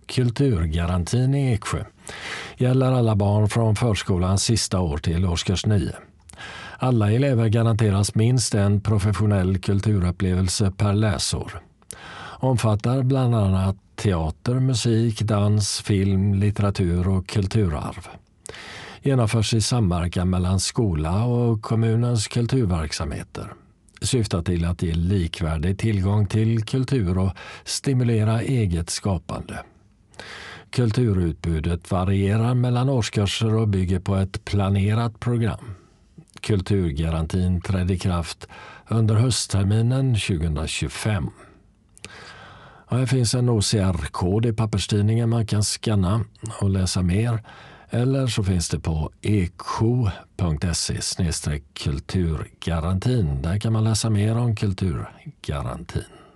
Kulturgarantin i Eksjö gäller alla barn från förskolans sista år till årskurs 9. Alla elever garanteras minst en professionell kulturupplevelse per läsår. Omfattar bland annat teater, musik, dans, film, litteratur och kulturarv. Genomförs i samverkan mellan skola och kommunens kulturverksamheter. Syftar till att ge likvärdig tillgång till kultur och stimulera eget skapande. Kulturutbudet varierar mellan årskurser och bygger på ett planerat program. Kulturgarantin trädde i kraft under höstterminen 2025. Och här finns en OCR-kod i papperstidningen man kan scanna och läsa mer. Eller så finns det på eksjo.se/kulturgarantin. Där kan man läsa mer om kulturgarantin.